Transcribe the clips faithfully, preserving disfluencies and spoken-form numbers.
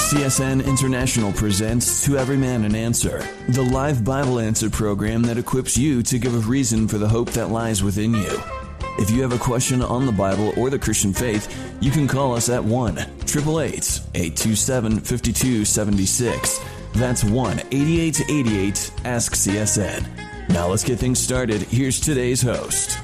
C S N International presents To Every Man an Answer, the live Bible answer program that equips you to give a reason for the hope that lies within you. If you have a question on the Bible or the Christian faith, you can call us at one eight eight eight, eight two seven, five two seven six. That's one eight eight eight eight, ask C S N. Now let's get things started. Here's today's host.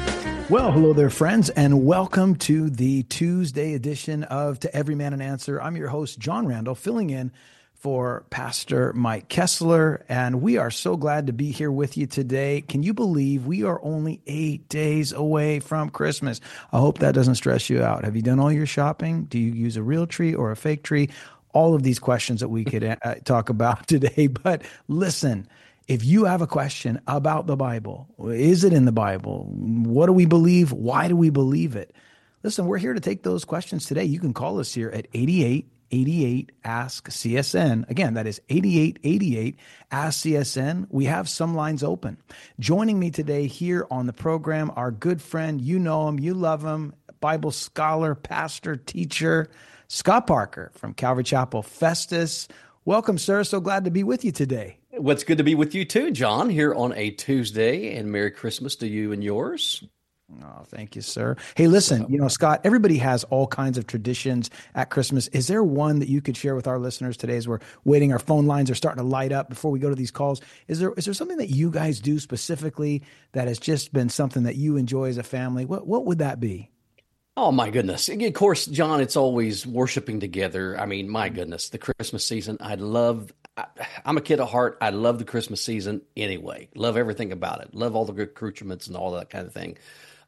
Well, hello there, friends, and welcome to the Tuesday edition of To Every Man an Answer. I'm your host, John Randall, filling in for Pastor Mike Kessler, and we are so glad to be here with you today. Can you believe we are only eight days away from Christmas? I hope that doesn't stress you out. Have you done all your shopping? Do you use a real tree or a fake tree? All of these questions that we could uh, talk about today, but listen. If you have a question about the Bible, is it in the Bible? What do we believe? Why do we believe it? Listen, we're here to take those questions today. You can call us here at eight eight eight eight, ask C S N. Again, that is eight eight eight eight, ask C S N. We have some lines open. Joining me today here on the program, our good friend, you know him, you love him, Bible scholar, pastor, teacher, Scott Parker from Calvary Chapel Festus. Welcome, sir. So glad to be with you today. Well, it's good to be with you too, John, here on a Tuesday, and Merry Christmas to you and yours. Oh, thank you, sir. Hey, listen, you know, Scott, everybody has all kinds of traditions at Christmas. Is there one that you could share with our listeners today as we're waiting? Our phone lines are starting to light up before we go to these calls. Is there is there something that you guys do specifically that has just been something that you enjoy as a family? What what would that be? Oh, my goodness. Of course, John, it's always worshiping together. I mean, my goodness, the Christmas season, I love, I, I'm a kid at heart. I love the Christmas season anyway. Love everything about it. Love all the accoutrements and all that kind of thing.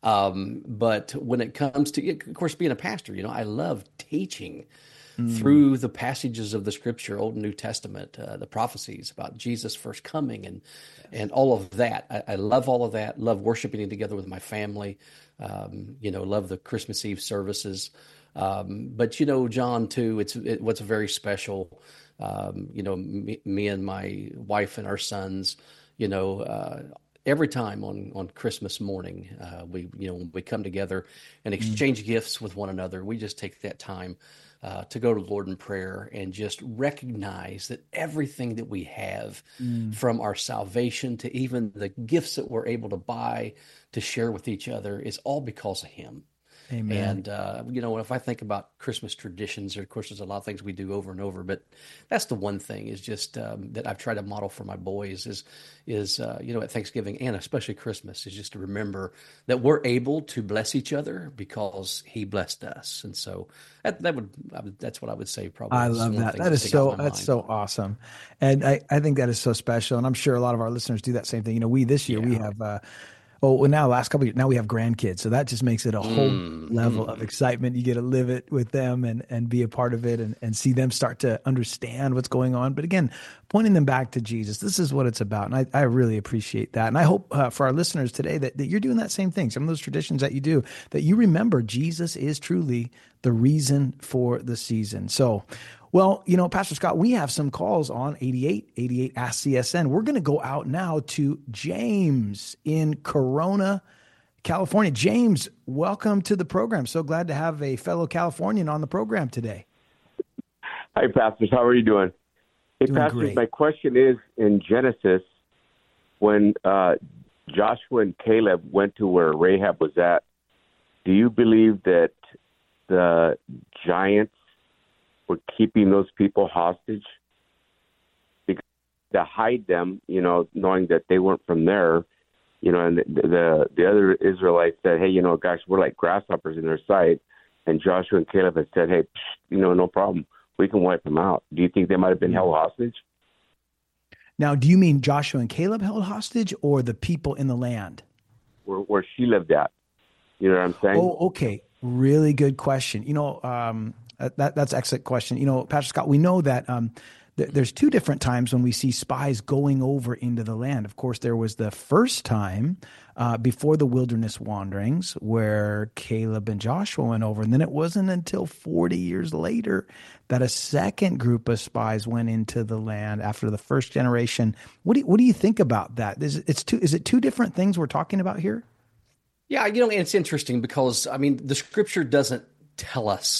Um, but when it comes to, of course, being a pastor, you know, I love teaching mm. through the passages of the Scripture, Old and New Testament, uh, the prophecies about Jesus' first coming and, and all of that. I, I love all of that. Love worshiping together with my family. Um, you know, love the Christmas Eve services. Um, but, you know, John, too, it's it, what's very special, um, you know, me, me and my wife and our sons, you know, uh, every time on, on Christmas morning, uh, we, you know, we come together and exchange mm. gifts with one another. We just take that time uh, to go to the Lord in prayer and just recognize that everything that we have mm. from our salvation to even the gifts that we're able to buy to share with each other is all because of Him. Amen. And, uh, you know, if I think about Christmas traditions, of course, there's a lot of things we do over and over, but that's the one thing is just um, that I've tried to model for my boys is, is uh, you know, at Thanksgiving and especially Christmas is just to remember that we're able to bless each other because He blessed us. And so that, that would, I would that's what I would say probably. I love that. That is so, that's so awesome. And I, I think that is so special. And I'm sure a lot of our listeners do that same thing. You know, we, this year, yeah. we have, uh, Oh, well, now last couple of years, now we have grandkids. So that just makes it a whole mm, level mm. of excitement. You get to live it with them and, and be a part of it and, and see them start to understand what's going on. But again, pointing them back to Jesus, this is what it's about. And I, I really appreciate that. And I hope uh, for our listeners today that, that you're doing that same thing. Some of those traditions that you do, that you remember Jesus is truly the reason for the season. So, well, you know, Pastor Scott, we have some calls on eight eight eight eight, ask C S N. We're going to go out now to James in Corona, California. James, welcome to the program. So glad to have a fellow Californian on the program today. Hi, pastors. How are you doing? Hey, doing pastors, great. My question is, in Genesis, when uh, Joshua and Caleb went to where Rahab was at, do you believe that the giants were keeping those people hostage because to hide them, you know, knowing that they weren't from there, you know, and the, the the other Israelites said, hey, you know, gosh, we're like grasshoppers in their sight. And Joshua and Caleb had said, hey, psh, you know, no problem. We can wipe them out. Do you think they might have been held hostage? Now, do you mean Joshua and Caleb held hostage or the people in the land? Where, where she lived at. You know what I'm saying? Oh, okay. Really good question. You know, um, That, that's an excellent question. You know, Pastor Scott, we know that um, th- there's two different times when we see spies going over into the land. Of course, there was the first time uh, before the wilderness wanderings where Caleb and Joshua went over. And then it wasn't until forty years later that a second group of spies went into the land after the first generation. What do you, what do you think about that? Is, it's two, is it two different things we're talking about here? Yeah, you know, it's interesting because, I mean, the Scripture doesn't tell us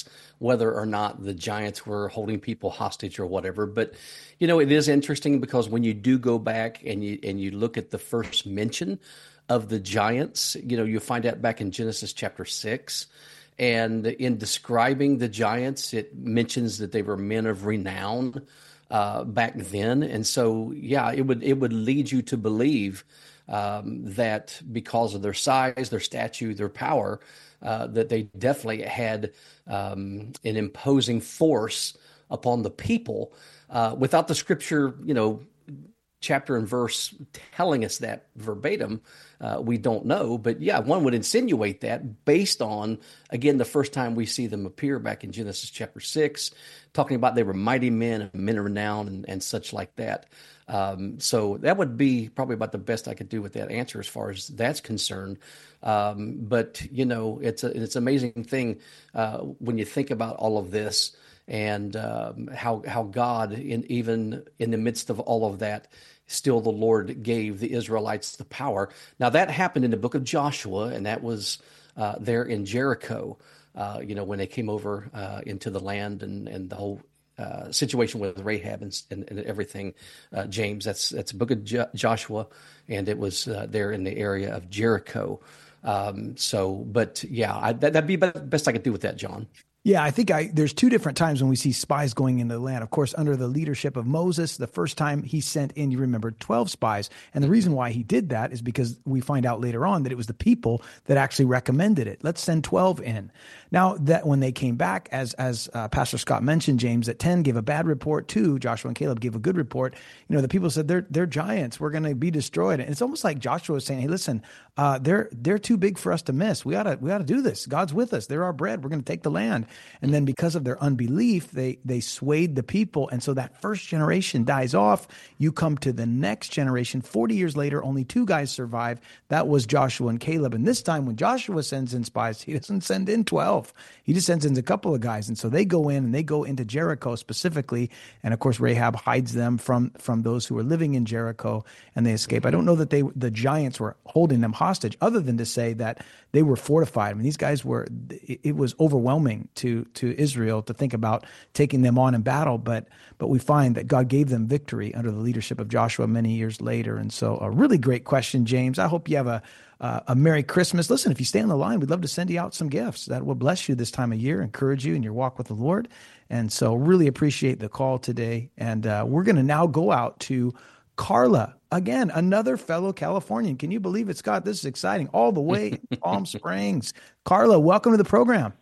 whether or not the giants were holding people hostage or whatever. But, you know, it is interesting because when you do go back and you and you look at the first mention of the giants, you know, you find out back in Genesis chapter six. And in describing the giants, it mentions that they were men of renown uh, back then. And so, yeah, it would it would lead you to believe um, that because of their size, their stature, their power, uh, that they definitely had um, an imposing force upon the people. Uh, without the scripture, you know, chapter and verse telling us that verbatim, uh, we don't know. But yeah, one would insinuate that based on, again, the first time we see them appear back in Genesis chapter six, talking about they were mighty men, men of renown, and, and such like that. Um, so that would be probably about the best I could do with that answer as far as that's concerned. Um, but, you know, it's a, it's an amazing thing uh, when you think about all of this and um, how how God, in even in the midst of all of that, still the Lord gave the Israelites the power. Now, that happened in the book of Joshua, and that was uh, there in Jericho, uh, you know, when they came over uh, into the land and, and the whole uh, situation with Rahab and, and, and everything. Uh, James, that's that's the book of Jo- Joshua, and it was uh, there in the area of Jericho. Um, so, but yeah, I, that, that'd be the best I could do with that, John. Yeah, I think I there's two different times when we see spies going into the land. Of course, under the leadership of Moses, the first time he sent in, you remember, twelve spies. And the reason why he did that is because we find out later on that it was the people that actually recommended it. Let's send twelve in. Now, that when they came back, as as uh, Pastor Scott mentioned, James, that ten gave a bad report, two, Joshua and Caleb gave a good report. You know, the people said, they're they're giants. We're going to be destroyed. And it's almost like Joshua was saying, hey, listen, uh, they're they're too big for us to miss. We ought to we ought to do this. God's with us. They're our bread. We're going to take the land. And then because of their unbelief, they they swayed the people. And so that first generation dies off. You come to the next generation. forty years later, only two guys survive. That was Joshua and Caleb. And this time when Joshua sends in spies, he doesn't send in twelve. He just sends in a couple of guys. And so they go in and they go into Jericho specifically. And of course, Rahab hides them from, from those who were living in Jericho, and they escape. I don't know that they the giants were holding them hostage, other than to say that they were fortified. I mean, these guys were, it, it was overwhelming to, to Israel to think about taking them on in battle. But, but we find that God gave them victory under the leadership of Joshua many years later. And so a really great question, James. I hope you have a, Uh, a Merry Christmas. Listen, if you stay on the line, we'd love to send you out some gifts that will bless you this time of year, encourage you in your walk with the Lord. And so really appreciate the call today. And uh, we're going to now go out to Carla. Again, another fellow Californian. Can you believe it, Scott? This is exciting. All the way in Palm Springs. Carla, welcome to the program.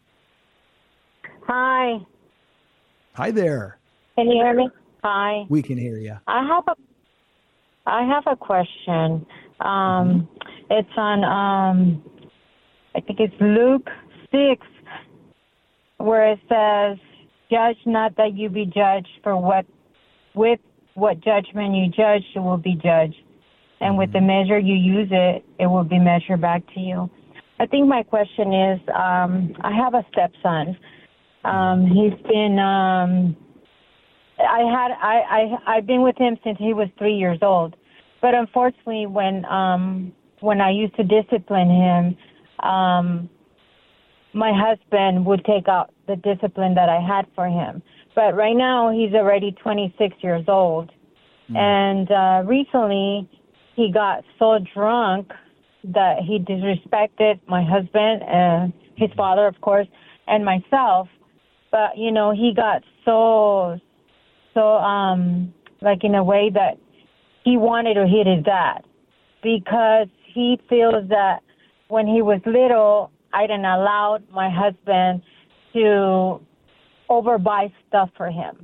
Hi. Hi there. Can you hear me? Hi. We can hear you. I have a, I have a question. Um, it's on, um, I think it's Luke six, where it says, "Judge not that you be judged, for what with what judgment you judge, you will be judged. And with the measure you use it, it will be measured back to you." I think my question is, um, I have a stepson. Um, he's been, um, I had, I, I, I've been with him since he was three years old. But unfortunately, when um, when I used to discipline him, um, my husband would take out the discipline that I had for him. But right now, he's already twenty-six years old. Mm. And uh, recently, he got so drunk that he disrespected my husband, and his father, of course, and myself. But, you know, he got so, so, um, like, in a way that he wanted to hit his dad, because he feels that when he was little, I didn't allow my husband to overbuy stuff for him.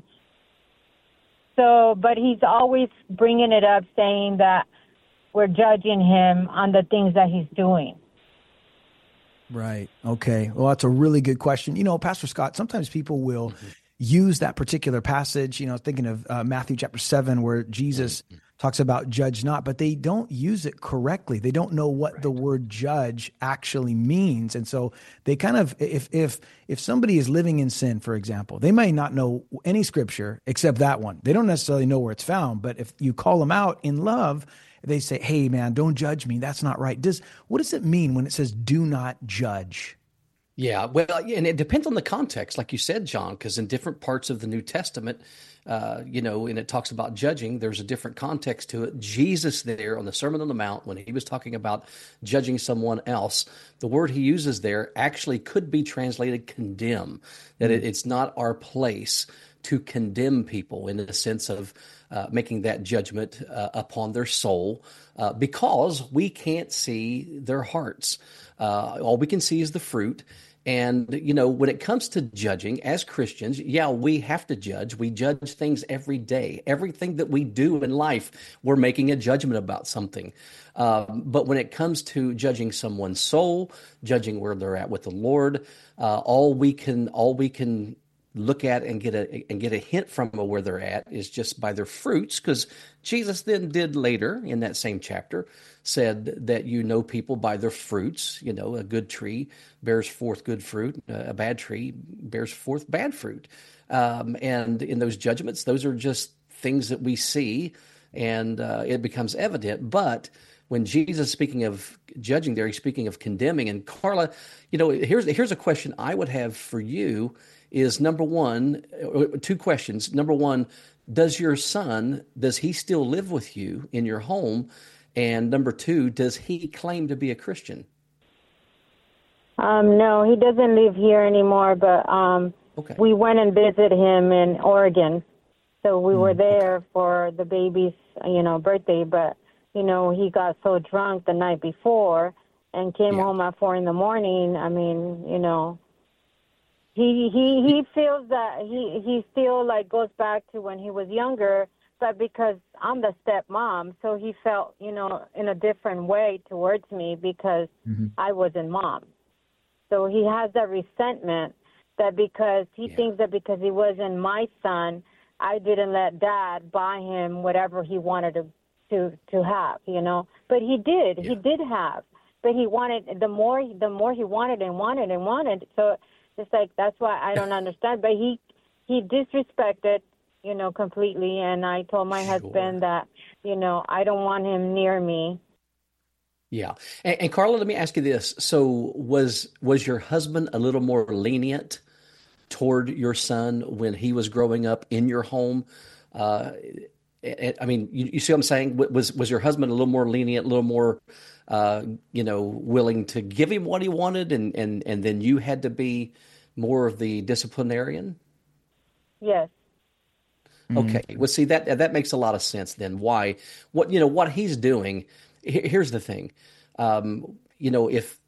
So, but he's always bringing it up, saying that we're judging him on the things that he's doing. Right. Okay. Well, that's a really good question. You know, Pastor Scott, sometimes people will mm-hmm. use that particular passage, you know, thinking of uh, Matthew chapter seven, where Jesus mm-hmm. talks about judge not, but they don't use it correctly. They don't know what right. the word judge actually means. And so they kind of, if, if, if somebody is living in sin, for example, they may not know any scripture except that one. They don't necessarily know where it's found, but if you call them out in love, they say, "Hey man, don't judge me. That's not right." Does, what does it mean when it says do not judge? Yeah, well, and it depends on the context, like you said, John, because in different parts of the New Testament, uh, you know, and it talks about judging, there's a different context to it. Jesus there on the Sermon on the Mount, when he was talking about judging someone else, the word he uses there actually could be translated condemn, that it, it's not our place to condemn people in the sense of uh, making that judgment uh, upon their soul uh, because we can't see their hearts. Uh, all we can see is the fruit. And, you know, when it comes to judging as Christians, yeah, we have to judge. We judge things every day. Everything that we do in life, we're making a judgment about something. Um, but when it comes to judging someone's soul, judging where they're at with the Lord, uh, all we can, all we can look at and get a and get a hint from where they're at is just by their fruits, because Jesus then did later in that same chapter said that you know people by their fruits. You know, a good tree bears forth good fruit, a bad tree bears forth bad fruit. Um, and in those judgments, those are just things that we see, and uh, it becomes evident. But when Jesus is speaking of judging there, he's speaking of condemning. And Carla, you know, here's here's a question I would have for you. Is number one, two questions. Number one, does your son, does he still live with you in your home? And number two, does he claim to be a Christian? Um, no, he doesn't live here anymore, but um, okay. we went and visited him in Oregon. So we were there okay. for the baby's, you know, birthday, but, you know, he got so drunk the night before and came yeah. home at four in the morning. I mean, you know, He he he feels that he he still like goes back to when he was younger, but because I'm the stepmom, so he felt, you know, in a different way towards me because mm-hmm. I wasn't mom. So he has that resentment that because he yeah. thinks that because he wasn't my son, I didn't let dad buy him whatever he wanted to to to have, you know. But he did, yeah. he did have, but he wanted the more the more he wanted and wanted and wanted. So. It's like, that's why I don't understand. But he he disrespected, you know, completely. And I told my sure. husband that, you know, I don't want him near me. Yeah. And, and Carla, let me ask you this. So was was your husband a little more lenient toward your son when he was growing up in your home? Uh, I mean, you, you see what I'm saying? Was, was your husband a little more lenient, a little more, uh, you know, willing to give him what he wanted, and, and, and then you had to be more of the disciplinarian? Yes. Okay. Mm-hmm. Well, see, that that makes a lot of sense then. Why? What, you know, what he's doing, here's the thing. Um, you know, if,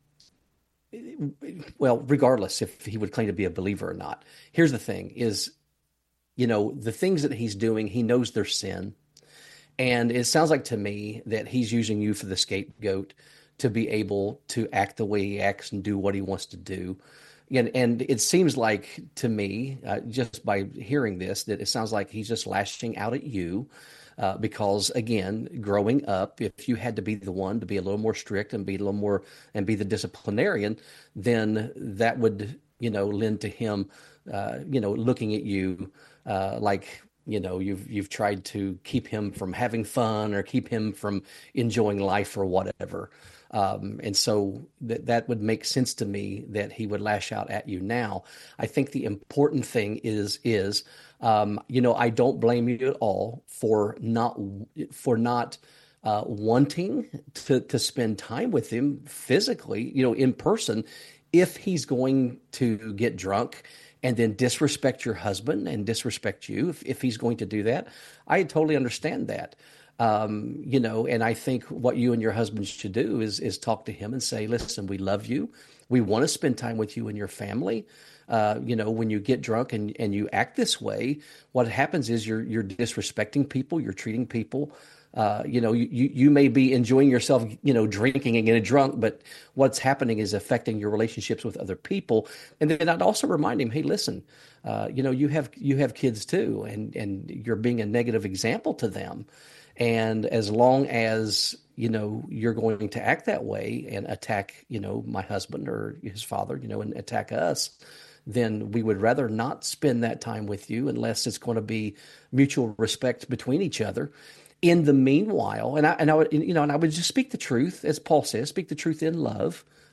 well, regardless if he would claim to be a believer or not, here's the thing is, you know, the things that he's doing, he knows they're sin. And it sounds like to me that he's using you for the scapegoat to be able to act the way he acts and do what he wants to do. And, and it seems like to me, uh, just by hearing this, that it sounds like he's just lashing out at you uh, because, again, growing up, if you had to be the one to be a little more strict and be a little more and be the disciplinarian, then that would, you know, lend to him, uh, you know, looking at you uh, like, you know, you've you've tried to keep him from having fun or keep him from enjoying life or whatever. Um, and so that that would make sense to me that he would lash out at you now. I think the important thing is, is um, you know, I don't blame you at all for not for not uh, wanting to, to spend time with him physically, you know, in person, if he's going to get drunk and then disrespect your husband and disrespect you, if, if he's going to do that. I totally understand that. Um, you know, and I think what you and your husband should do is is talk to him and say, listen, we love you. We want to spend time with you and your family. Uh, you know, when you get drunk and, and you act this way, what happens is you're you're disrespecting people, you're treating people. Uh, you know, you, you may be enjoying yourself, you know, drinking and getting drunk, but what's happening is affecting your relationships with other people. And then I'd also remind him, hey, listen, uh, you know, you have you have kids too, and and you're being a negative example to them. And as long as, you know, you're going to act that way and attack, you know, my husband or his father, you know, and attack us, then we would rather not spend that time with you unless it's going to be mutual respect between each other. In the meanwhile, and I and I would, you know, and I would just speak the truth, as Paul says, speak the truth in love.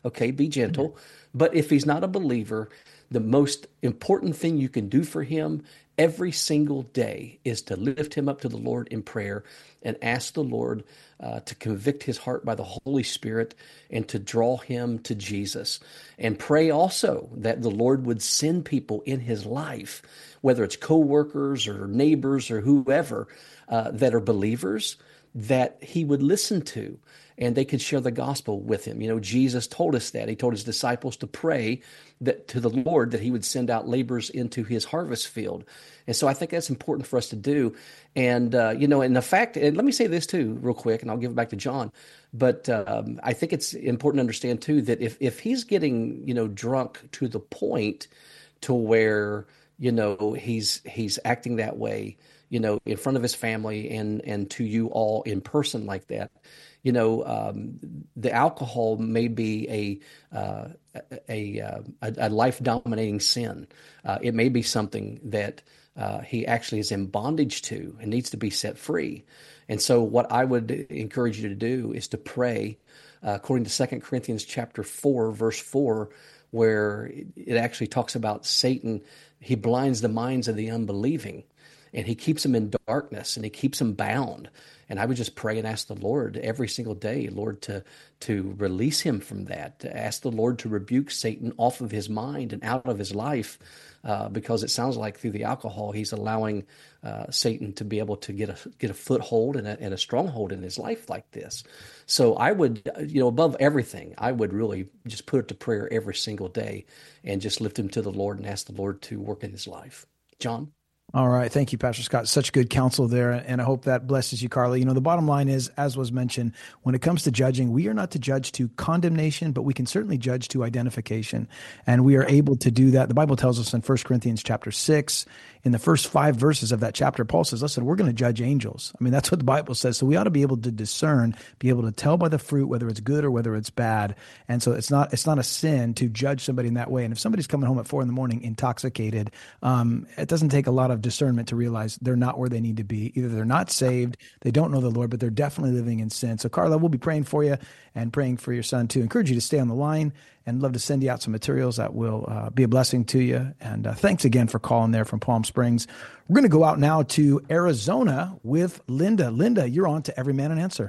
Okay, be gentle. Mm-hmm. But if he's not a believer, the most important thing you can do for him every single day is to lift him up to the Lord in prayer and ask the Lord uh, to convict his heart by the Holy Spirit and to draw him to Jesus. And pray also that the Lord would send people in his life, whether it's coworkers or neighbors or whoever, uh, that are believers, that he would listen to, and they could share the gospel with him. You know, Jesus told us that. He told his disciples to pray that to the Lord that he would send out laborers into his harvest field. And so I think that's important for us to do. And, uh, you know, and the fact, and let me say this too, real quick, and I'll give it back to John. But um, I think it's important to understand too, that if, if he's getting, you know, drunk to the point to where, you know, he's, he's acting that way, you know, in front of his family and, and to you all in person like that, you know, um, the alcohol may be a uh, a, a, a life-dominating sin. Uh, it may be something that uh, he actually is in bondage to and needs to be set free. And so what I would encourage you to do is to pray, uh, according to Second Corinthians chapter four, verse four, where it actually talks about Satan. He blinds the minds of the unbelieving, and he keeps them in darkness, and he keeps them bound. And I would just pray and ask the Lord every single day, Lord, to to release him from that, to ask the Lord to rebuke Satan off of his mind and out of his life, uh, because it sounds like through the alcohol, he's allowing uh, Satan to be able to get a get a foothold and a, and a stronghold in his life like this. So I would, you know, above everything, I would really just put it to prayer every single day and just lift him to the Lord and ask the Lord to work in his life. John? All right. Thank you, Pastor Scott. Such good counsel there. And I hope that blesses you, Carla. You know, the bottom line is, as was mentioned, when it comes to judging, we are not to judge to condemnation, but we can certainly judge to identification. And we are able to do that. The Bible tells us in First Corinthians chapter six, in the first five verses of that chapter, Paul says, listen, we're going to judge angels. I mean, that's what the Bible says. So we ought to be able to discern, be able to tell by the fruit, whether it's good or whether it's bad. And so it's not, it's not a sin to judge somebody in that way. And if somebody's coming home at four in the morning intoxicated, um, it doesn't take a lot of discernment to realize they're not where they need to be. Either they're not saved, they don't know the Lord, but they're definitely living in sin. So Carla, we'll be praying for you and praying for your son too. Encourage you to stay on the line, and love to send you out some materials that will uh, be a blessing to you. And uh, thanks again for calling there from Palm Springs. We're going to go out now to Arizona with Linda. Linda, you're on to Every Man an Answer.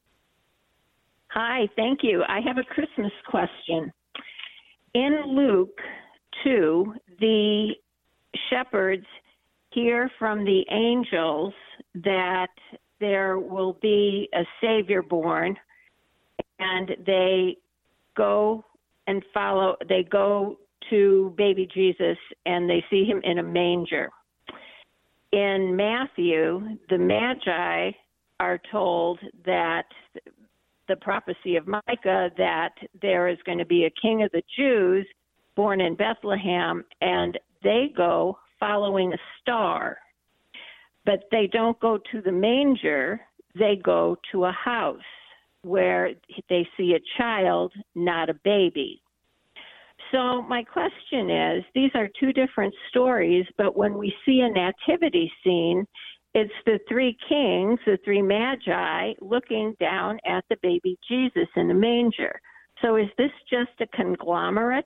Hi, thank you. I have a Christmas question. In Luke two, the shepherds hear from the angels that there will be a Savior born, and they go and follow, they go to baby Jesus, and they see him in a manger. In Matthew, the Magi are told that the prophecy of Micah, that there is going to be a king of the Jews born in Bethlehem, and they go following a star. But they don't go to the manger, they go to a house where they see a child, not a baby. So my question is, these are two different stories, but when we see a nativity scene, it's the three kings, the three magi, looking down at the baby Jesus in the manger. So is this just a conglomerate?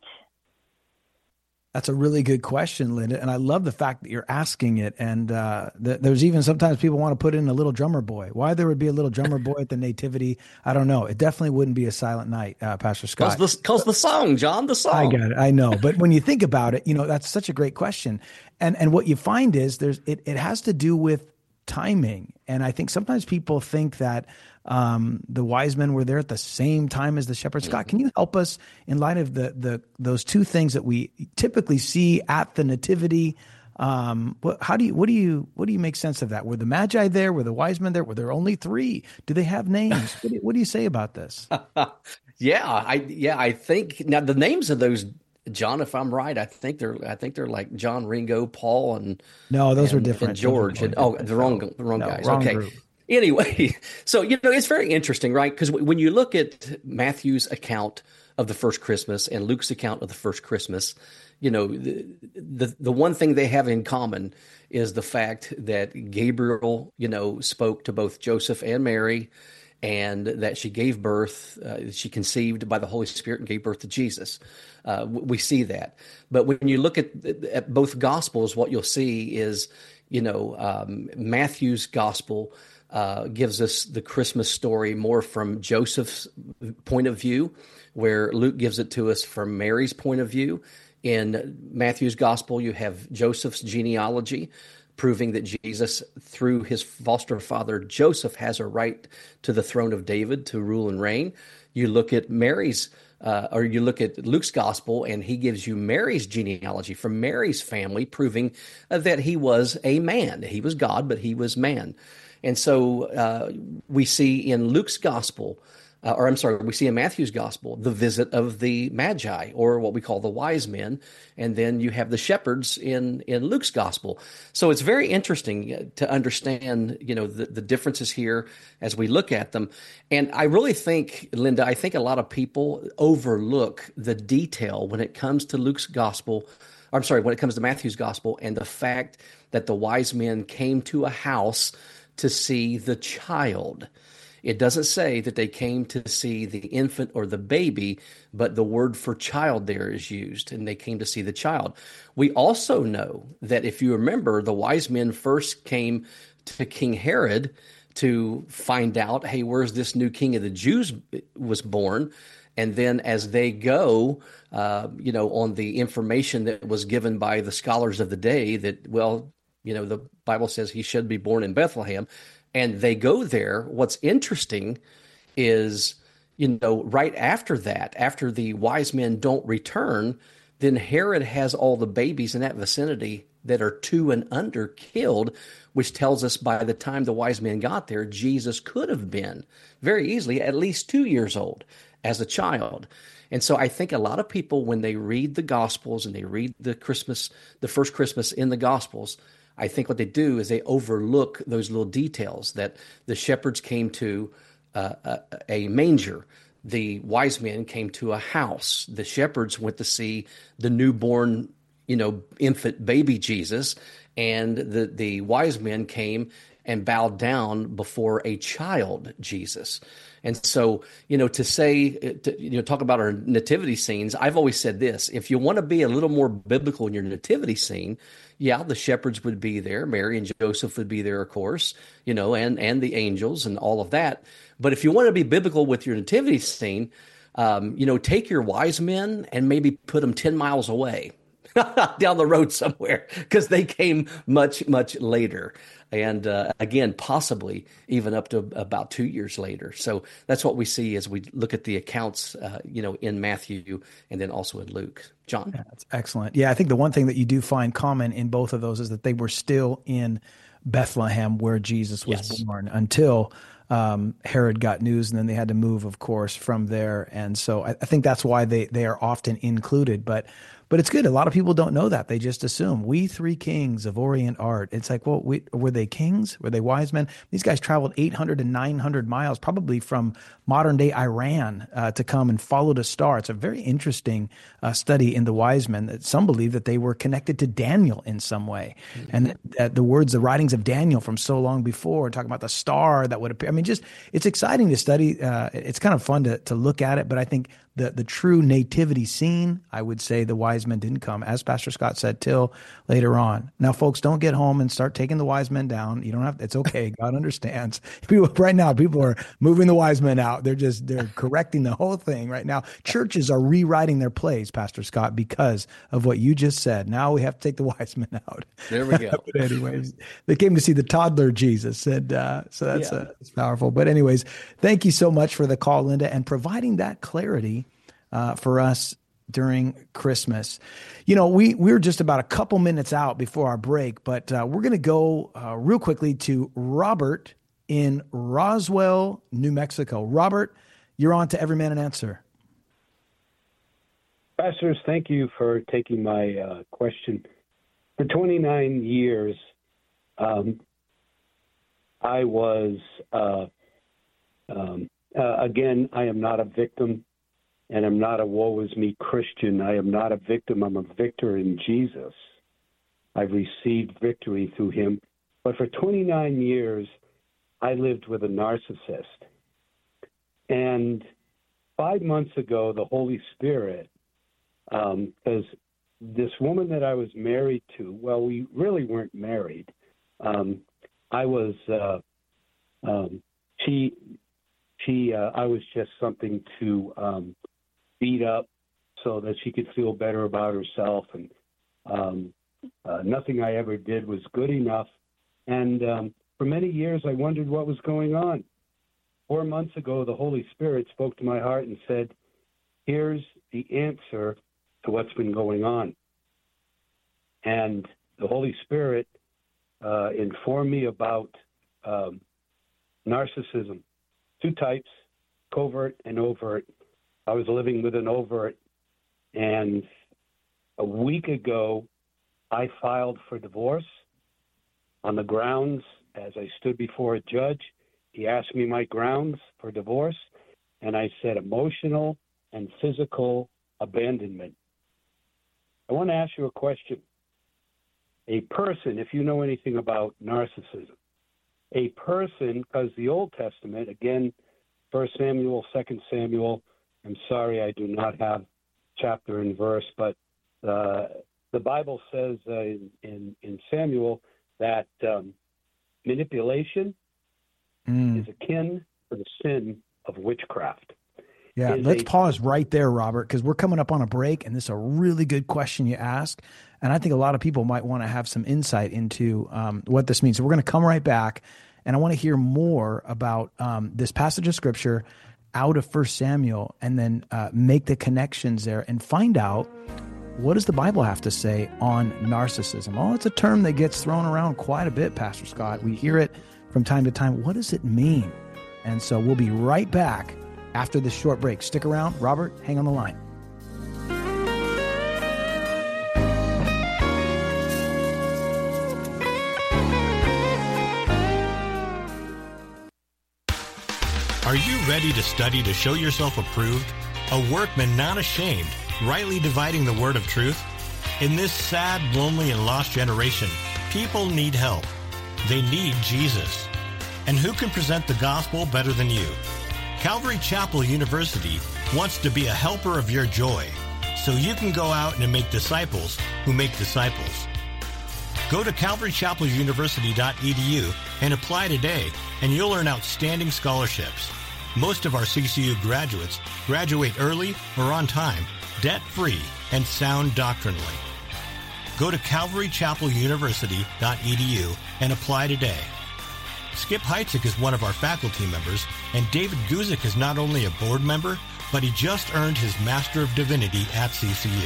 That's a really good question, Linda. And I love the fact that you're asking it. And uh, th- there's even sometimes people want to put in a little drummer boy. Why there would be a little drummer boy at the nativity, I don't know. It definitely wouldn't be a silent night, uh, Pastor Scott. Because the, the song, John, the song. I got it. I know. But when you think about it, you know, that's such a great question. And and what you find is there's it, it has to do with timing. And I think sometimes people think that um, the wise men were there at the same time as the shepherds. Scott, can you help us in light of the the those two things that we typically see at the nativity? Um, what, how do you what do you what do you make sense of that? Were the magi there? Were the wise men there? Were there only three? Do they have names? What do, what do you say about this? yeah, I yeah I think now the names of those, John, if I'm right, I think they're I think they're like John, Ringo, Paul, and no, those and, are different. And George, and oh, the wrong the wrong no, guys. Wrong okay. Group. Anyway, so you know it's very interesting, right? Because when you look at Matthew's account of the first Christmas and Luke's account of the first Christmas, you know the the, the one thing they have in common is the fact that Gabriel, you know, spoke to both Joseph and Mary. and that she gave birth, uh, she conceived by the Holy Spirit and gave birth to Jesus. Uh, we see that. But when you look at, at both Gospels, what you'll see is, you know, um, Matthew's Gospel uh, gives us the Christmas story more from Joseph's point of view, where Luke gives it to us from Mary's point of view. In Matthew's Gospel, you have Joseph's genealogy, proving that Jesus, through his foster father Joseph, has a right to the throne of David to rule and reign. You look at Mary's, uh, or you look at Luke's gospel, and he gives you Mary's genealogy from Mary's family, proving uh, that he was a man. He was God, but he was man. And so uh, we see in Luke's gospel, Uh, or I'm sorry, we see in Matthew's gospel, the visit of the Magi, or what we call the wise men. And then you have the shepherds in, in Luke's gospel. So it's very interesting to understand, you know, the, the differences here as we look at them. And I really think, Linda, I think a lot of people overlook the detail when it comes to Luke's gospel. Or I'm sorry, when it comes to Matthew's gospel, and the fact that the wise men came to a house to see the child. It doesn't say that they came to see the infant or the baby, but the word for child there is used, and they came to see the child. We also know that if you remember, the wise men first came to King Herod to find out, hey, where's this new king of the Jews was born? And then as they go, uh, you know, on the information that was given by the scholars of the day that, well, you know, the Bible says he should be born in Bethlehem. And they go there. What's interesting is, you know, right after that, after the wise men don't return, then Herod has all the babies in that vicinity that are two and under killed, which tells us by the time the wise men got there, Jesus could have been very easily at least two years old as a child. And so I think a lot of people, when they read the Gospels and they read the Christmas, the first Christmas in the Gospels, I think what they do is they overlook those little details that the shepherds came to uh, a, a manger. The wise men came to a house. The shepherds went to see the newborn, you know, infant baby Jesus. And the, the wise men came and bowed down before a child Jesus. And so, you know, to say, to, you know, talk about our nativity scenes, I've always said this: if you want to be a little more biblical in your nativity scene, yeah, the shepherds would be there. Mary and Joseph would be there, of course, you know, and, and the angels and all of that. But if you want to be biblical with your nativity scene, um, you know, take your wise men and maybe put them ten miles away down the road somewhere, because they came much, much later. And uh, again, possibly even up to about two years later. So that's what we see as we look at the accounts, uh, you know, in Matthew and then also in Luke. John? Yeah, that's excellent. Yeah, I think the one thing that you do find common in both of those is that they were still in Bethlehem where Jesus was Yes. born until um, Herod got news, and then they had to move, of course, from there. And so I, I think that's why they, they are often included. But But it's good. A lot of people don't know that. They just assume we three kings of Orient art. It's like, well, we, were they kings? Were they wise men? These guys traveled eight hundred and nine hundred miles, probably from modern day Iran, uh, to come and follow the star. It's a very interesting uh, study in the wise men that some believe that they were connected to Daniel in some way. Mm-hmm. And that the words, the writings of Daniel from so long before, talking about the star that would appear. I mean, just, it's exciting to study. Uh, it's kind of fun to, to look at it, but I think the, the true nativity scene, I would say the wise men didn't come, as Pastor Scott said, till later on. Now, folks, don't get home and start taking the wise men down. You don't have, it's okay. God understands. People, right now, people are moving the wise men out. They're just, they're correcting the whole thing right now. Churches are rewriting their plays, Pastor Scott, because of what you just said. Now we have to take the wise men out. There we go. But anyways, they came to see the toddler Jesus. And uh, so that's, Yeah. uh, that's powerful. But anyways, thank you so much for the call, Linda, and providing that clarity uh, for us during Christmas. You know, we, we're just about a couple minutes out before our break, but uh, we're going to go uh, real quickly to Robert in Roswell, New Mexico. Robert, you're on to Every Man an Answer. Pastors, thank you for taking my uh, question. For twenty-nine years, um, I was, uh, um, uh, again, I am not a victim, and I'm not a woe is me Christian. I am not a victim. I'm a victor in Jesus. I've received victory through him. But for twenty-nine years, I lived with a narcissist. And five months ago, the Holy Spirit, because um, this woman that I was married to, well, we really weren't married. Um, I was, uh, um, she, she, uh, I was just something to um, beat up so that she could feel better about herself. And um, uh, nothing I ever did was good enough. And um, for many years, I wondered what was going on. Four months ago, the Holy Spirit spoke to my heart and said, here's the answer to what's been going on. And the Holy Spirit uh, informed me about um, narcissism. Two types, covert and overt. I was living with an overt. And a week ago, I filed for divorce on the grounds, as I stood before a judge, he asked me my grounds for divorce, and I said emotional and physical abandonment. I want to ask you a question. A person, if you know anything about narcissism, a person, because the Old Testament, again, First Samuel, Second Samuel, I'm sorry I do not have chapter and verse, but uh, the Bible says uh, in, in, in Samuel that um, manipulation mm. is akin to the sin of witchcraft. Yeah, is let's a, pause right there, Robert, because we're coming up on a break, and this is a really good question you ask. And I think a lot of people might want to have some insight into um, what this means. So we're going to come right back, and I want to hear more about um, this passage of Scripture out of First Samuel, and then uh, make the connections there and find out, what does the Bible have to say on narcissism? Oh, it's a term that gets thrown around quite a bit, Pastor Scott. We hear it from time to time. What does it mean? And so we'll be right back after this short break. Stick around. Robert, hang on the line. Are you ready to study to show yourself approved? A workman not ashamed, rightly dividing the word of truth? In this sad, lonely, and lost generation, people need help. They need Jesus. And who can present the gospel better than you? Calvary Chapel University wants to be a helper of your joy, so you can go out and make disciples who make disciples. Go to calvary chapel university dot e d u and apply today, and you'll earn outstanding scholarships. Most of our C C U graduates graduate early or on time, debt-free, and sound doctrinally. Go to calvary chapel university dot e d u and apply today. Skip Heitzig is one of our faculty members, and David Guzik is not only a board member, but he just earned his Master of Divinity at C C U.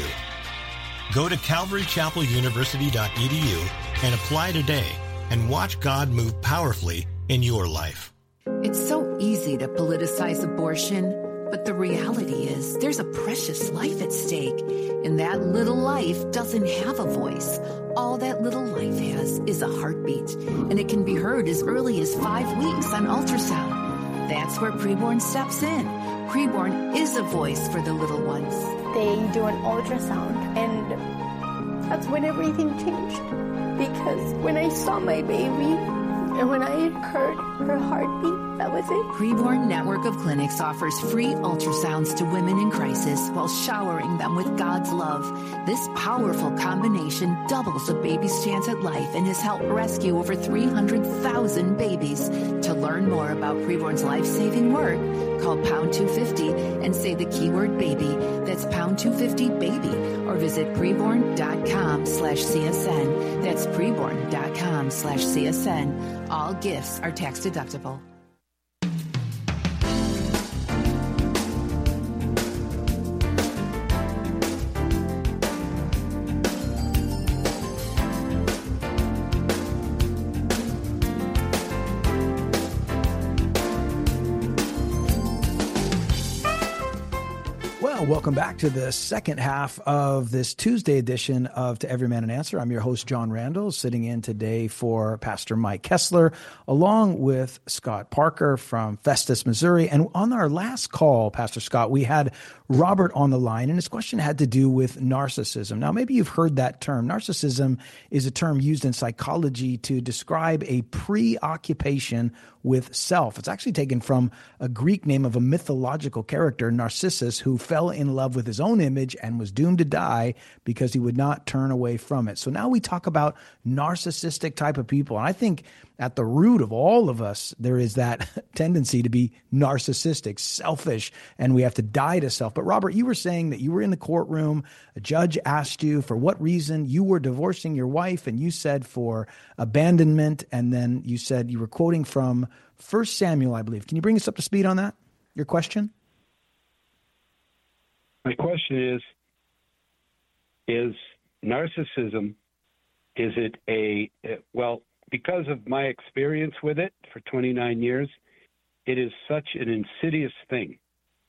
Go to calvary chapel university dot e d u and apply today, and watch God move powerfully in your life. It's so easy to politicize abortion, but the reality is there's a precious life at stake, and that little life doesn't have a voice. All that little life has is a heartbeat, and it can be heard as early as five weeks on ultrasound. That's where Preborn steps in. Preborn is a voice for the little ones. They do an ultrasound, and that's when everything changed. Because when I saw my baby, and when I heard her heartbeat, that was it. Preborn Network of Clinics offers free ultrasounds to women in crisis while showering them with God's love. This powerful combination doubles a baby's chance at life and has helped rescue over three hundred thousand babies. To learn more about Preborn's life-saving work, call pound two fifty and say the keyword baby. That's pound two fifty baby, or visit preborn.com slash CSN. That's preborn.com slash CSN. All gifts are tax deductible. Welcome back to the second half of this Tuesday edition of To Every Man an Answer. I'm your host, John Randall, sitting in today for Pastor Mike Kessler, along with Scott Parker from Festus, Missouri. And on our last call, Pastor Scott, we had Robert on the line, and his question had to do with narcissism. Now, maybe you've heard that term. Narcissism is a term used in psychology to describe a preoccupation with self. It's actually taken from a Greek name of a mythological character, Narcissus, who fell in love with his own image and was doomed to die because he would not turn away from it. So now we talk about narcissistic type of people. And I think at the root of all of us, there is that tendency to be narcissistic, selfish, and we have to die to self. But Robert, you were saying that you were in the courtroom, a judge asked you for what reason you were divorcing your wife, and you said for abandonment, and then you said you were quoting from First Samuel, I believe. Can you bring us up to speed on that, your question? My question is, is narcissism, is it a, well, because of my experience with it for twenty-nine years, it is such an insidious thing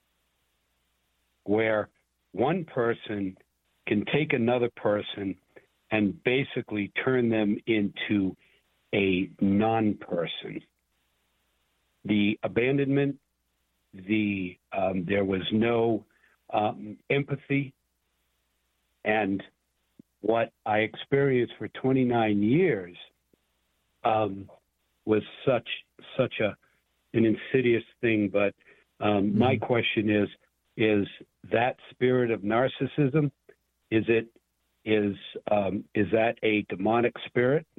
where one person can take another person and basically turn them into a non-person. The abandonment, the um, there was no um, empathy, and what I experienced for twenty-nine years um, was such such a an insidious thing. But um, mm-hmm. my question is: is that spirit of narcissism? Is it is um, is that a demonic spirit?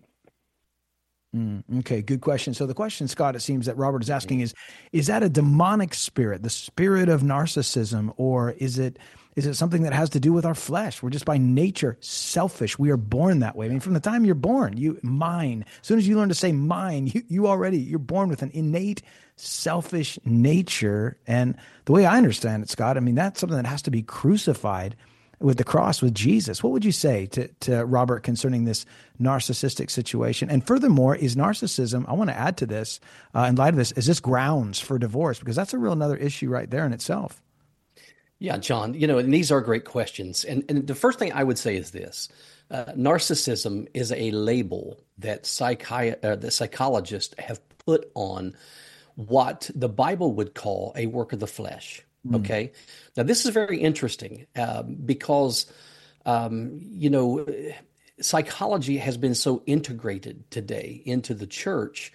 Mm, okay, good question. So the question, Scott, it seems that Robert is asking is, is that a demonic spirit, the spirit of narcissism, or is it is it something that has to do with our flesh? We're just by nature selfish. We are born that way. I mean, from the time you're born, you mine. As soon as you learn to say mine, you, you already, you're born with an innate selfish nature. And the way I understand it, Scott, I mean, that's something that has to be crucified with the cross, with Jesus. What would you say to, to Robert concerning this narcissistic situation? And furthermore, is narcissism, I want to add to this, uh, in light of this, is this grounds for divorce? Because that's a real another issue right there in itself. Yeah, John, you know, and these are great questions. And, and the first thing I would say is this. Uh, narcissism is a label that, psychi- uh, that psychologists have put on what the Bible would call a work of the flesh. Okay. Now, this is very interesting uh, because, um, you know, psychology has been so integrated today into the church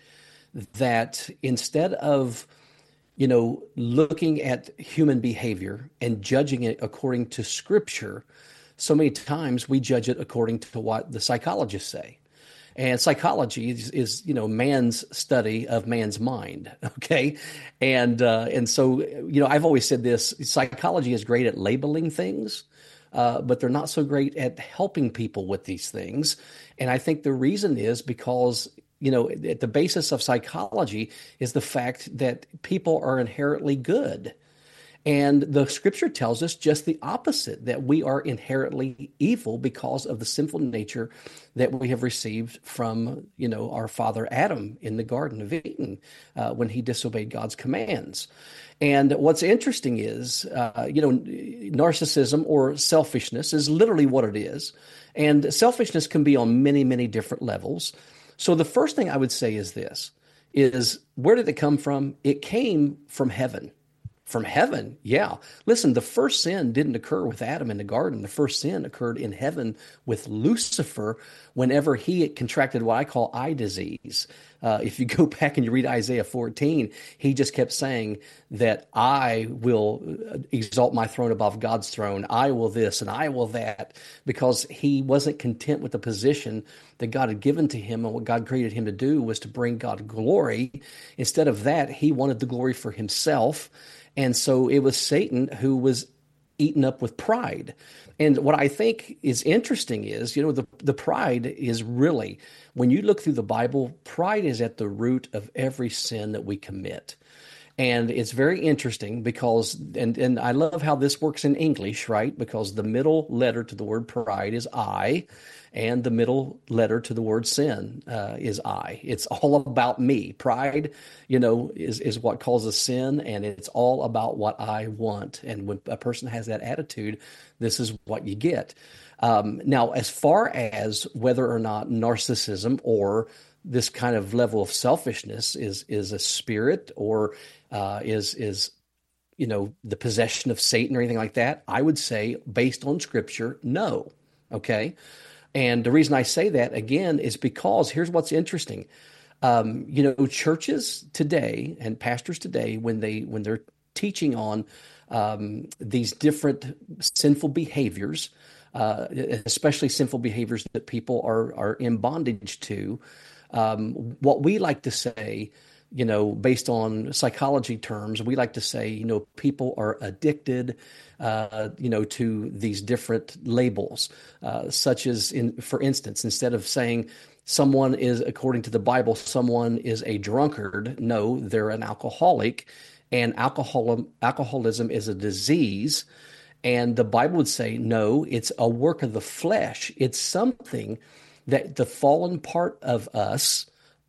that instead of, you know, looking at human behavior and judging it according to Scripture, so many times we judge it according to what the psychologists say. And psychology is, is, you know, man's study of man's mind. Okay. And, uh, and so, you know, I've always said this, psychology is great at labeling things, uh, but they're not so great at helping people with these things. And I think the reason is because, you know, at the basis of psychology is the fact that people are inherently good. And the Scripture tells us just the opposite, that we are inherently evil because of the sinful nature that we have received from, you know, our father Adam in the Garden of Eden uh, when he disobeyed God's commands. And what's interesting is, uh, you know, narcissism or selfishness is literally what it is. And selfishness can be on many, many different levels. So the first thing I would say is this, is where did it come from? It came from heaven. From heaven, yeah. Listen, the first sin didn't occur with Adam in the garden. The first sin occurred in heaven with Lucifer whenever he contracted what I call eye disease. Uh, if you go back and you read Isaiah fourteen, he just kept saying that I will exalt my throne above God's throne. I will this and I will that, because he wasn't content with the position that God had given to him, and what God created him to do was to bring God glory. Instead of that, he wanted the glory for himself. And so it was Satan who was eaten up with pride. And what I think is interesting is, you know, the, the pride is really, when you look through the Bible, pride is at the root of every sin that we commit. And it's very interesting because, and, and I love how this works in English, right? Because the middle letter to the word pride is I, and the middle letter to the word sin uh, is I. It's all about me. Pride, you know, is, is what causes sin, and it's all about what I want. And when a person has that attitude, this is what you get. Um, now, as far as whether or not narcissism or this kind of level of selfishness is is a spirit or uh, is is you know, the possession of Satan or anything like that? I would say, based on Scripture, no. Okay. And the reason I say that, again, is because here's what's interesting. Um, you know, churches today and pastors today, when they when they're teaching on um, these different sinful behaviors, uh, especially sinful behaviors that people are are in bondage to, um, what we like to say, you know, based on psychology terms, we like to say, you know, people are addicted, uh, you know, to these different labels, uh, such as, in, for instance, instead of saying someone is, according to the Bible, someone is a drunkard, no, they're an alcoholic, and alcohol, alcoholism is a disease. And the Bible would say, no, it's a work of the flesh. It's something that the fallen part of us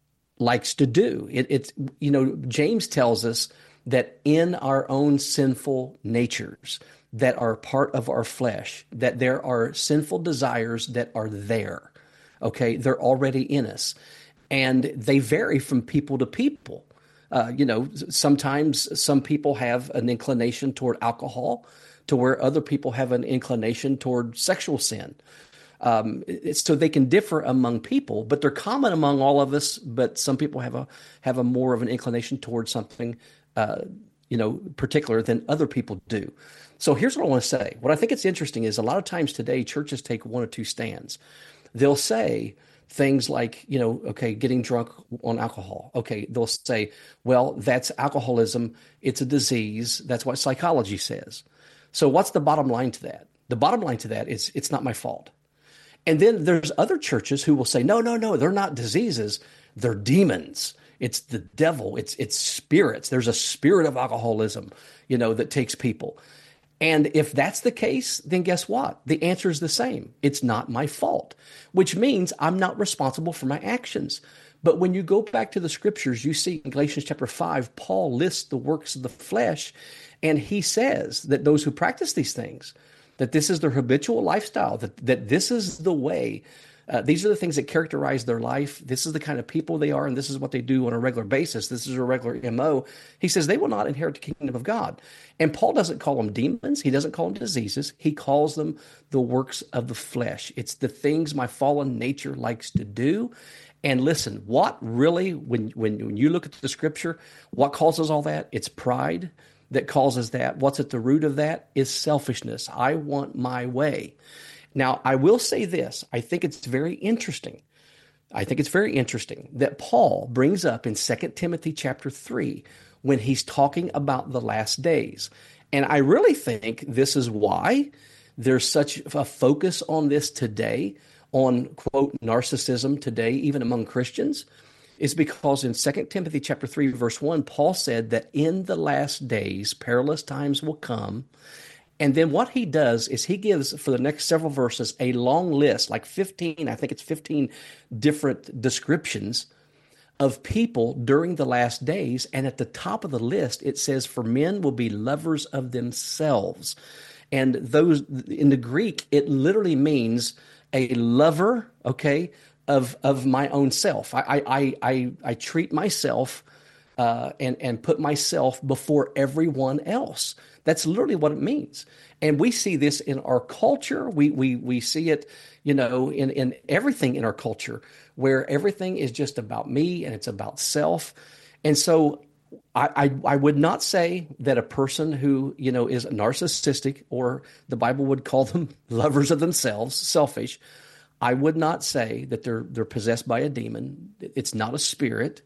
likes to do. It, it's, you know, James tells us that in our own sinful natures that are part of our flesh, that there are sinful desires that are there. Okay, they're already in us, and they vary from people to people. Uh, you know, sometimes some people have an inclination toward alcohol, to where other people have an inclination toward sexual sin. Um, it's, so they can differ among people, but they're common among all of us. But some people have a have a more of an inclination towards something, uh, you know, particular than other people do. So here's what I want to say. What I think it's interesting is a lot of times today churches take one or two stands. They'll say things like, you know, okay, getting drunk on alcohol. Okay, they'll say, well, that's alcoholism. It's a disease. That's what psychology says. So what's the bottom line to that? The bottom line to that is it's not my fault. And then there's other churches who will say, no, no, no, they're not diseases. They're demons. It's the devil. It's it's spirits. There's a spirit of alcoholism, you know, that takes people. And if that's the case, then guess what? The answer is the same. It's not my fault, which means I'm not responsible for my actions. But when you go back to the scriptures, you see in Galatians chapter five, Paul lists the works of the flesh, and he says that those who practice these things, that this is their habitual lifestyle, that, that this is the way. Uh, these are the things that characterize their life. This is the kind of people they are, and this is what they do on a regular basis. This is a regular M O. He says they will not inherit the kingdom of God. And Paul doesn't call them demons. He doesn't call them diseases. He calls them the works of the flesh. It's the things my fallen nature likes to do. And listen, what really, when, when, when you look at the scripture, what causes all that? It's pride that causes that. What's at the root of that is selfishness. I want my way. Now, I will say this. I think it's very interesting. I think it's very interesting that Paul brings up in Second Timothy chapter three when he's talking about the last days. And I really think this is why there's such a focus on this today, on, quote, narcissism today, even among Christians, is because in Second Timothy chapter three, verse one, Paul said that in the last days, perilous times will come. And then what he does is he gives, for the next several verses, a long list, like fifteen, I think it's fifteen different descriptions of people during the last days. And at the top of the list, it says, for men will be lovers of themselves. And those, in the Greek, it literally means a lover, okay, of of my own self. I I I, I treat myself uh, and and put myself before everyone else. That's literally what it means. And we see this in our culture. We we we see it, you know, in, in everything in our culture, where everything is just about me and it's about self. And so I, I I would not say that a person who, you know, is narcissistic, or the Bible would call them lovers of themselves, selfish, I would not say that they're they're possessed by a demon. It's not a spirit.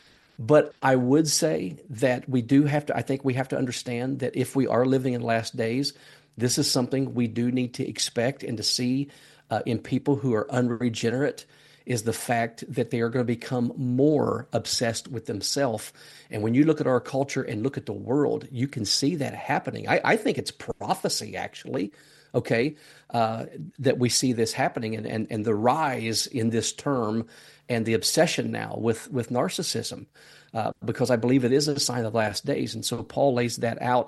But I would say that we do have to, I think we have to understand that if we are living in last days, this is something we do need to expect and to see uh, in people who are unregenerate, is the fact that they are going to become more obsessed with themselves. And when you look at our culture and look at the world, you can see that happening. I, I think it's prophecy, actually, okay, uh, that we see this happening, and, and, and the rise in this term and the obsession now with, with narcissism, uh, because I believe it is a sign of the last days. And so Paul lays that out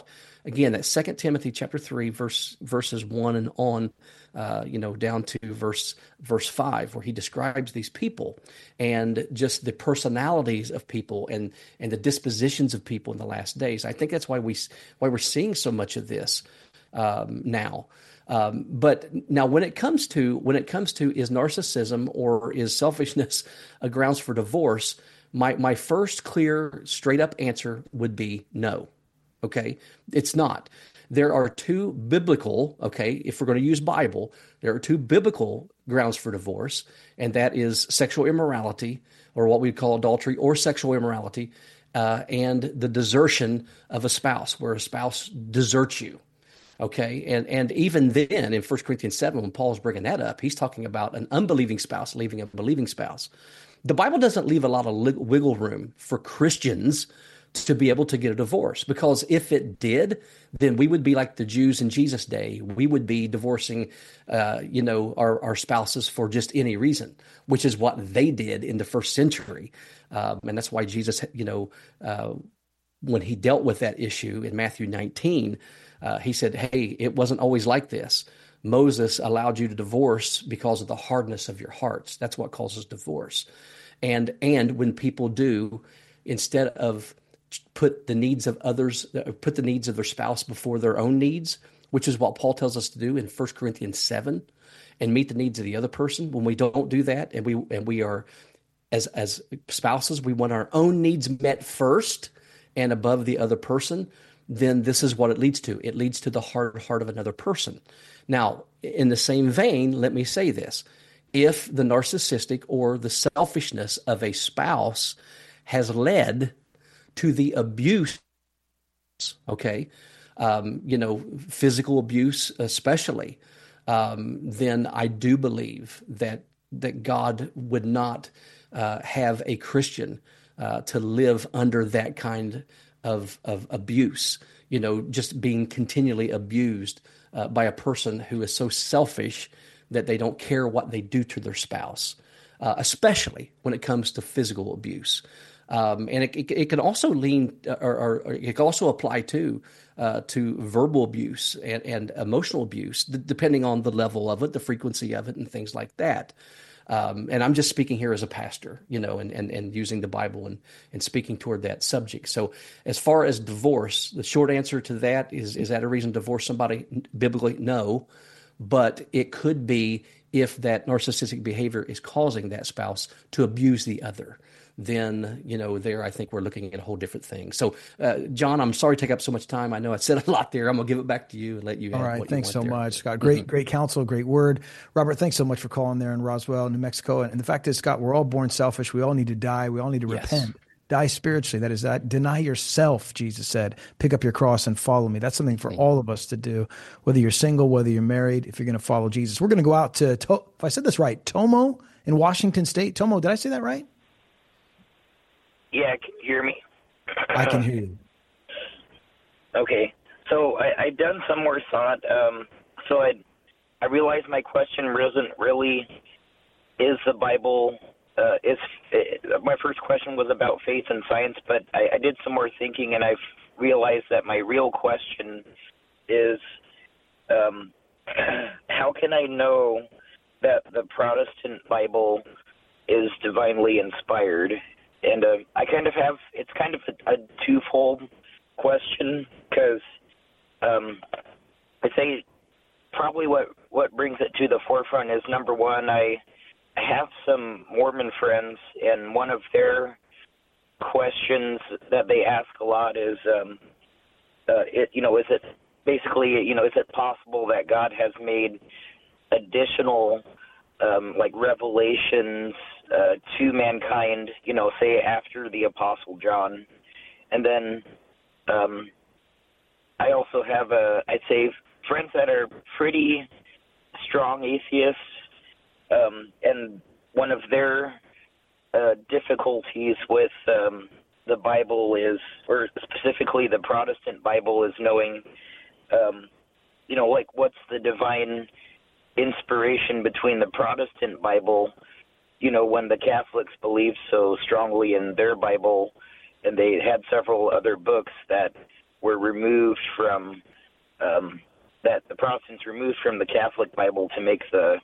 Again, that Second Timothy chapter three, verse verses one and on, uh, you know, down to verse verse five, where he describes these people and just the personalities of people and and the dispositions of people in the last days. I think that's why we why we're seeing so much of this um, now. Um, but now, when it comes to when it comes to is narcissism or is selfishness a grounds for divorce? My my first clear, straight up answer would be no. Okay, it's not. There are two biblical, okay, if we're going to use Bible, there are two biblical grounds for divorce, and that is sexual immorality, or what we call adultery, or sexual immorality, uh, and the desertion of a spouse, where a spouse deserts you. Okay, and and even then, in First Corinthians seven, when Paul's bringing that up, he's talking about an unbelieving spouse leaving a believing spouse. The Bible doesn't leave a lot of wiggle room for Christians to be able to get a divorce, because if it did, then we would be like the Jews in Jesus' day. We would be divorcing, uh, you know, our, our spouses for just any reason, which is what they did in the first century. Um, and that's why Jesus, you know, uh, when he dealt with that issue in Matthew nineteen, uh, he said, hey, it wasn't always like this. Moses allowed you to divorce because of the hardness of your hearts. That's what causes divorce. And and when people do, instead of put the needs of others, put the needs of their spouse before their own needs, which is what Paul tells us to do in First Corinthians seven, and meet the needs of the other person. When we don't do that, and we and we are, as as spouses, we want our own needs met first and above the other person, then this is what it leads to. It leads to the hard heart of another person. Now, in the same vein, let me say this. If the narcissistic or the selfishness of a spouse has led to the abuse, okay, um, you know, physical abuse especially, um, then I do believe that that God would not uh, have a Christian uh, to live under that kind of of abuse. You know, just being continually abused uh, by a person who is so selfish that they don't care what they do to their spouse, uh, especially when it comes to physical abuse. Um, and it, it, it can also lean, or, or, or it can also apply to uh, to verbal abuse and, and emotional abuse, d- depending on the level of it, the frequency of it, and things like that. Um, and I'm just speaking here as a pastor, you know, and, and, and using the Bible and, and speaking toward that subject. So as far as divorce, the short answer to that is, is that a reason to divorce somebody? Biblically, no. But it could be if that narcissistic behavior is causing that spouse to abuse the other. Then, you know, there I think we're looking at a whole different thing. So, uh, John, I'm sorry to take up so much time. I know I said a lot there. I'm going to give it back to you and let you All add right. what Thanks you so want there. much, Scott. Great, Mm-hmm. great counsel, great word. Robert, thanks so much for calling there in Roswell, New Mexico. And the fact is, Scott, we're all born selfish. We all need to die. We all need to Yes. repent. Die spiritually. That is that. Deny yourself, Jesus said. Pick up your cross and follow me. That's something for Mm-hmm. all of us to do, whether you're single, whether you're married, if you're going to follow Jesus. We're going to go out to, to, if I said this right, Tomo in Washington State. Tomo, did I say that right? Yeah, can you hear me? I can hear you. Okay. So I, I done some more thought. Um, so I I realized my question wasn't really, is the Bible, uh, is uh, my first question was about faith and science, but I, I did some more thinking, and I've realized that my real question is, um, how can I know that the Protestant Bible is divinely inspired? And uh, I kind of have, it's kind of a, a twofold question, because um, I say probably what, what brings it to the forefront is, number one, I, I have some Mormon friends, and one of their questions that they ask a lot is, um, uh, it, you know, is it basically, you know, is it possible that God has made additional um, like revelations uh, to mankind, you know, say after the Apostle John? And then um, I also have, a, I'd say, friends that are pretty strong atheists, um, and one of their uh, difficulties with um, the Bible is, or specifically the Protestant Bible, is knowing, um, you know, like what's the divine inspiration between the Protestant Bible, you know, when the Catholics believed so strongly in their Bible, and they had several other books that were removed from um, that the Protestants removed from the Catholic Bible to make the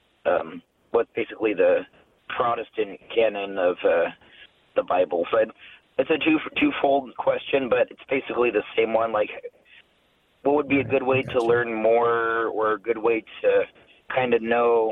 um, what basically the Protestant canon of uh, the Bible. So I'd, it's a two twofold question, but it's basically the same one. Like, what would be a good way to learn more, or a good way to kind of know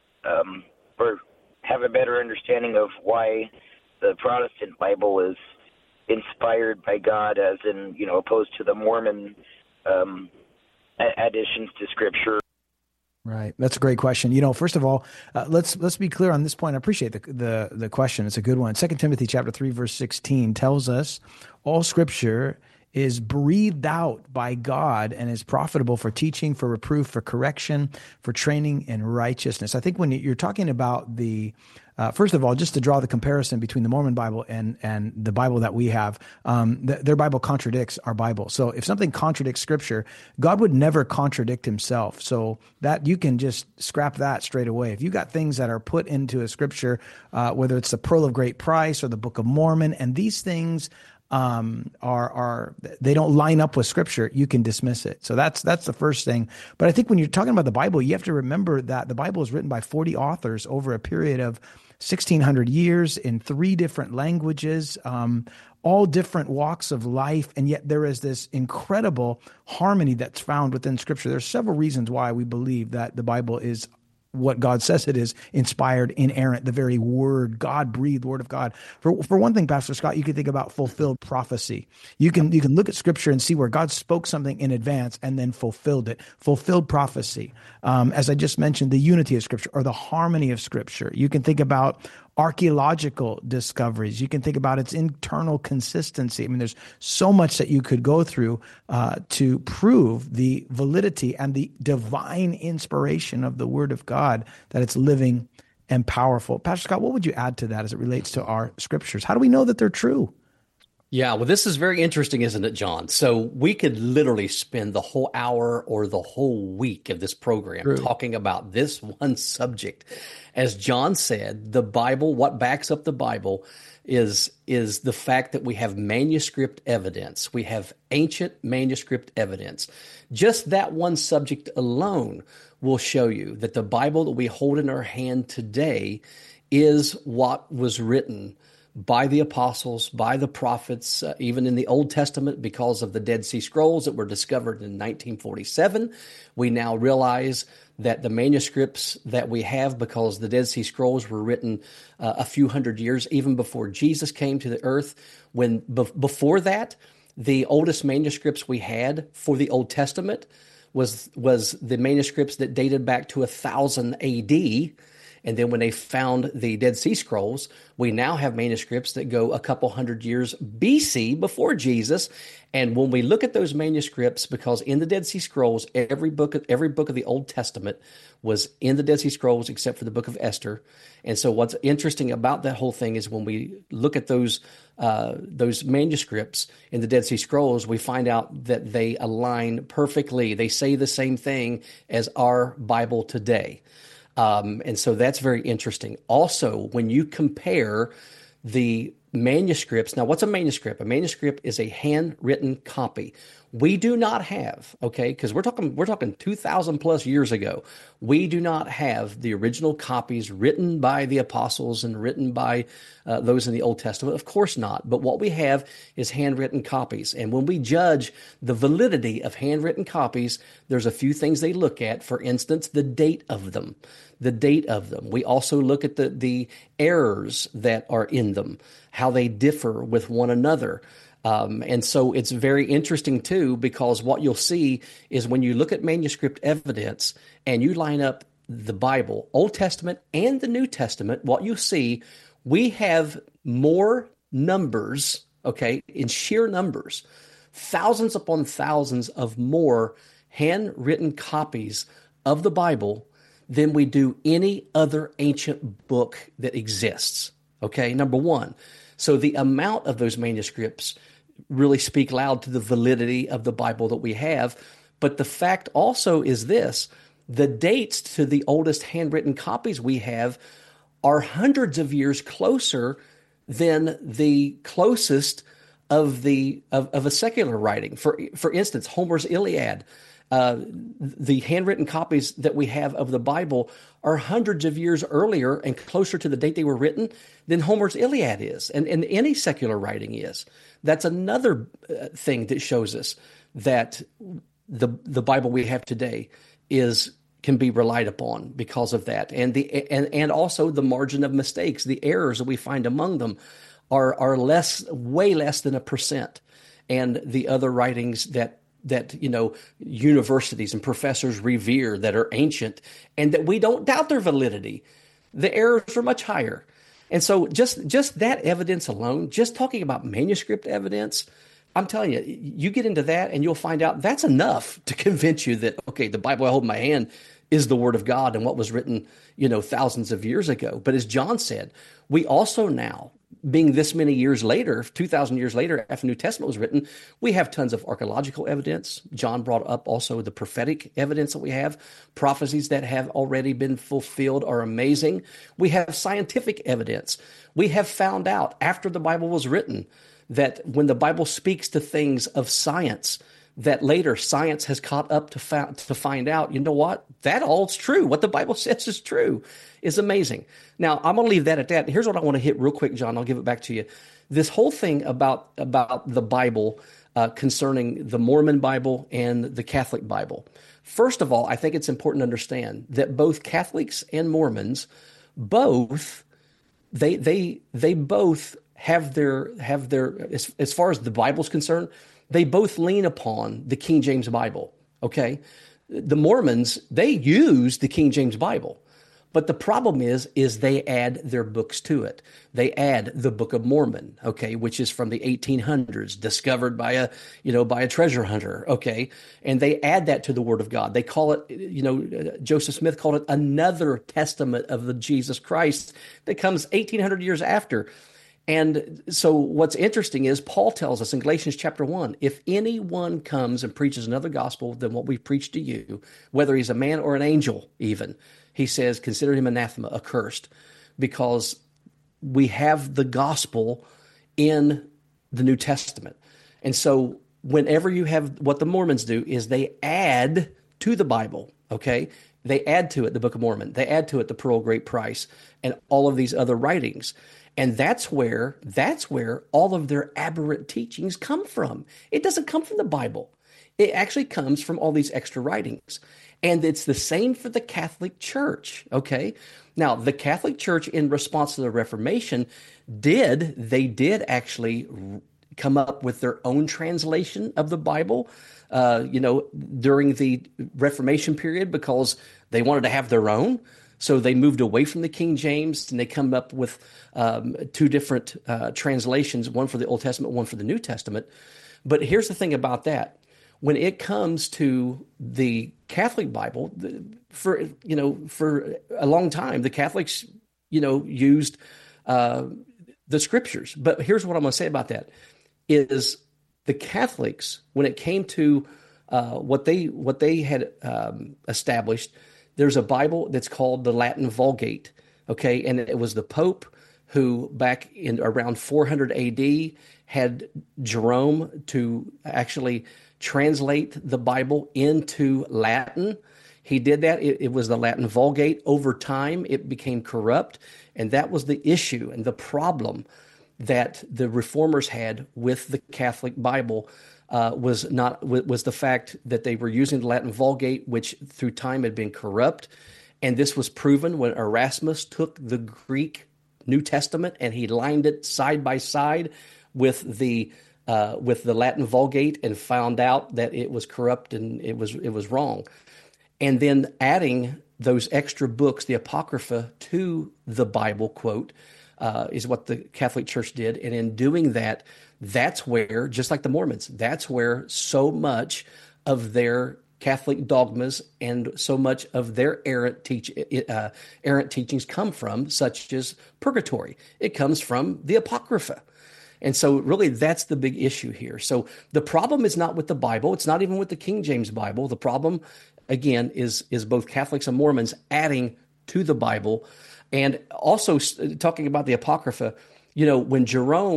um, or have a better understanding of why the Protestant Bible is inspired by God, as in, you know, opposed to the Mormon um, additions to Scripture? Right. That's a great question. You know, first of all, uh, let's let's be clear on this point. I appreciate the, the the question. It's a good one. Second Timothy chapter three, verse sixteen tells us all Scripture is breathed out by God and is profitable for teaching, for reproof, for correction, for training in righteousness. I think when you're talking about the, uh, first of all, just to draw the comparison between the Mormon Bible and and the Bible that we have, um, th- their Bible contradicts our Bible. So if something contradicts Scripture, God would never contradict himself. So that you can just scrap that straight away. If you got things that are put into a Scripture, uh, whether it's the Pearl of Great Price or the Book of Mormon, and these things Um, are are they don't line up with Scripture, you can dismiss it. So that's that's the first thing. But I think when you're talking about the Bible, you have to remember that the Bible is written by forty authors over a period of sixteen hundred years in three different languages, um, all different walks of life, and yet there is this incredible harmony that's found within Scripture. There's several reasons why we believe that the Bible is what God says it is, inspired, inerrant, the very word, God-breathed word of God. For for one thing, Pastor Scott, you can think about fulfilled prophecy. You can you can look at Scripture and see where God spoke something in advance and then fulfilled it. Fulfilled prophecy. Um, as I just mentioned, the unity of Scripture or the harmony of Scripture. You can think about archaeological discoveries. You can think about its internal consistency. I mean, there's so much that you could go through uh, to prove the validity and the divine inspiration of the Word of God, that it's living and powerful. Pastor Scott, what would you add to that as it relates to our Scriptures? How do we know that they're true? Yeah, well, this is very interesting, isn't it, John? So we could literally spend the whole hour or the whole week of this program True. talking about this one subject. As John said, the Bible, what backs up the Bible is, is the fact that we have manuscript evidence. We have ancient manuscript evidence. Just that one subject alone will show you that the Bible that we hold in our hand today is what was written by the apostles, by the prophets, uh, even in the Old Testament, because of the Dead Sea Scrolls that were discovered in nineteen forty-seven. We now realize that the manuscripts that we have, because the Dead Sea Scrolls were written uh, a few hundred years, even before Jesus came to the earth. When be- before that, the oldest manuscripts we had for the Old Testament was was the manuscripts that dated back to one thousand A D. And then when they found the Dead Sea Scrolls, we now have manuscripts that go a couple hundred years B C, before Jesus. And when we look at those manuscripts, because in the Dead Sea Scrolls, every book, every book of the Old Testament was in the Dead Sea Scrolls except for the book of Esther. And so what's interesting about that whole thing is when we look at those uh, those manuscripts in the Dead Sea Scrolls, we find out that they align perfectly. They say the same thing as our Bible today. Um, and so that's very interesting. Also, when you compare the manuscripts, now what's a manuscript? A manuscript is a handwritten copy. We do not have, okay, because we're talking we're talking two thousand plus years ago. We do not have the original copies written by the apostles and written by uh, those in the Old Testament. Of course not. But what we have is handwritten copies. And when we judge the validity of handwritten copies, there's a few things they look at. For instance, the date of them. The date of them. We also look at the, the errors that are in them, how they differ with one another. Um, and so it's very interesting, too, because what you'll see is when you look at manuscript evidence and you line up the Bible, Old Testament and the New Testament, what you see, we have more numbers, okay, in sheer numbers, thousands upon thousands of more handwritten copies of the Bible than we do any other ancient book that exists, okay, number one. So the amount of those manuscripts really speak loud to the validity of the Bible that we have. But the fact also is this: the dates to the oldest handwritten copies we have are hundreds of years closer than the closest of the of, of a secular writing. For for instance, Homer's Iliad. Uh, the handwritten copies that we have of the Bible are hundreds of years earlier and closer to the date they were written than Homer's Iliad is, and, and any secular writing is. That's another uh, thing that shows us that the the Bible we have today is can be relied upon because of that, and the and and also the margin of mistakes, the errors that we find among them are are less, way less than a percent, and the other writings that. that, you know, universities and professors revere that are ancient and that we don't doubt their validity, the errors are much higher. And so just, just that evidence alone, just talking about manuscript evidence, I'm telling you, you get into that and you'll find out that's enough to convince you that, okay, the Bible I hold in my hand is the word of God and what was written, you know, thousands of years ago. But as John said, we also now, being this many years later, two thousand years later, after the New Testament was written, we have tons of archaeological evidence. John brought up also the prophetic evidence that we have. Prophecies that have already been fulfilled are amazing. We have scientific evidence. We have found out after the Bible was written that when the Bible speaks to things of science, that later science has caught up to, fa- to find out, you know what, that all's true. What the Bible says is true is amazing. Now, I'm going to leave that at that. Here's what I want to hit real quick, John. I'll give it back to you. This whole thing about, about the Bible uh, concerning the Mormon Bible and the Catholic Bible. First of all, I think it's important to understand that both Catholics and Mormons, both, they they they both have their, have their as, as far as the Bible's concerned, they both lean upon the King James Bible, okay? The Mormons, they use the King James Bible, but the problem is, is they add their books to it. They add the Book of Mormon, okay, which is from the eighteen hundreds, discovered by a, you know, by a treasure hunter, okay? And they add that to the Word of God. They call it, you know, Joseph Smith called it another testament of the Jesus Christ that comes eighteen hundred years after. And so what's interesting is Paul tells us in Galatians chapter one, if anyone comes and preaches another gospel than what we preach to you, whether he's a man or an angel even, he says, consider him anathema, accursed, because we have the gospel in the New Testament. And so whenever you have, what the Mormons do is they add to the Bible, okay? They add to it the Book of Mormon. They add to it the Pearl of Great Price and all of these other writings. And that's where that's where all of their aberrant teachings come from. It doesn't come from the Bible. It actually comes from all these extra writings. And it's the same for the Catholic Church, okay? Now, the Catholic Church, in response to the Reformation, did, they did actually come up with their own translation of the Bible, uh, you know, during the Reformation period because they wanted to have their own. So they moved away from the King James and they come up with um, two different uh, translations, one for the Old Testament, one for the New Testament. But here's the thing about that. When it comes to the Catholic Bible, for, you know, for a long time, the Catholics, you know, used uh, the scriptures. But here's what I'm going to say about that is the Catholics, when it came to uh, what they what they had um, established, there's a Bible that's called the Latin Vulgate, okay? And it was the Pope who, back in around four hundred A D, had Jerome to actually translate the Bible into Latin. He did that. It, it was the Latin Vulgate. Over time, it became corrupt, and that was the issue and the problem that the Reformers had with the Catholic Bible. Uh, was not was the fact that they were using the Latin Vulgate, which through time had been corrupt, and this was proven when Erasmus took the Greek New Testament and he lined it side by side with the uh, with the Latin Vulgate and found out that it was corrupt and it was it was wrong, and then adding those extra books, the Apocrypha, to the Bible, quote, uh, is what the Catholic Church did, and in doing that. That's where, just like the Mormons, that's where so much of their Catholic dogmas and so much of their errant, teach, uh, errant teachings come from, such as purgatory. It comes from the Apocrypha. And so really that's the big issue here. So the problem is not with the Bible. It's not even with the King James Bible. The problem, again, is, is both Catholics and Mormons adding to the Bible. And also talking about the Apocrypha, you know, when Jerome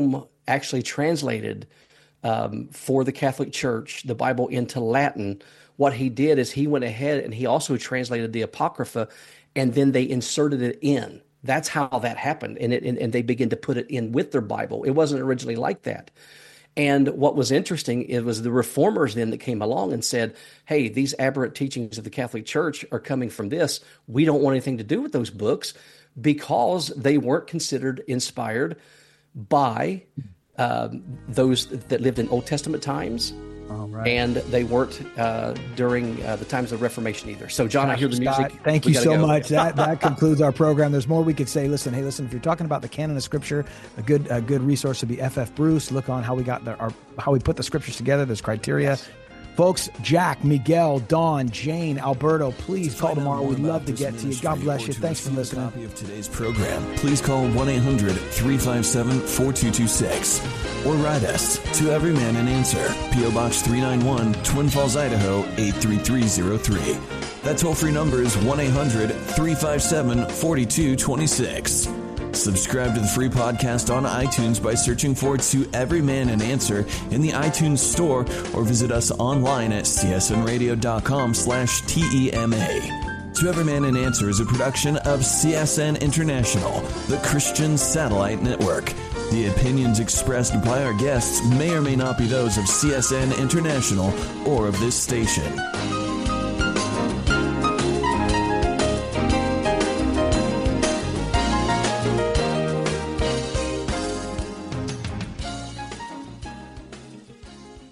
actually translated um, for the Catholic Church the Bible into Latin, what he did is he went ahead and he also translated the Apocrypha, and then they inserted it in. That's how that happened, and it and, and they began to put it in with their Bible. It wasn't originally like that. And what was interesting, it was the reformers then that came along and said, hey, these aberrant teachings of the Catholic Church are coming from this. We don't want anything to do with those books because they weren't considered inspired by um, those that lived in Old Testament times. All right. And they weren't uh, during uh, the times of the Reformation either. So, John, Pastor I hear the Scott, music. Thank We you gotta so go. much. That that concludes our program. There's more we could say. Listen, hey, listen. If you're talking about the canon of Scripture, a good a good resource would be F F Bruce. Look on how we got the, our how we put the Scriptures together. There's criteria. Yes. Folks, Jack, Miguel, Dawn, Jane, Alberto, please call tomorrow. We'd love to get to you. God bless you. Thanks for listening. Copy of today's program, please call one eight hundred three five seven four two two six or write us to Every Man an Answer, P O Box three ninety-one, Twin Falls, Idaho eight three three zero three. That toll-free number is one eight hundred three five seven four two two six. Subscribe to the free podcast on iTunes by searching for To Every Man an Answer in the iTunes store, or visit us online at csnradio.com slash T-E-M-A. To Every Man an Answer is a production of C S N International, the Christian Satellite Network. The opinions expressed by our guests may or may not be those of C S N International or of this station.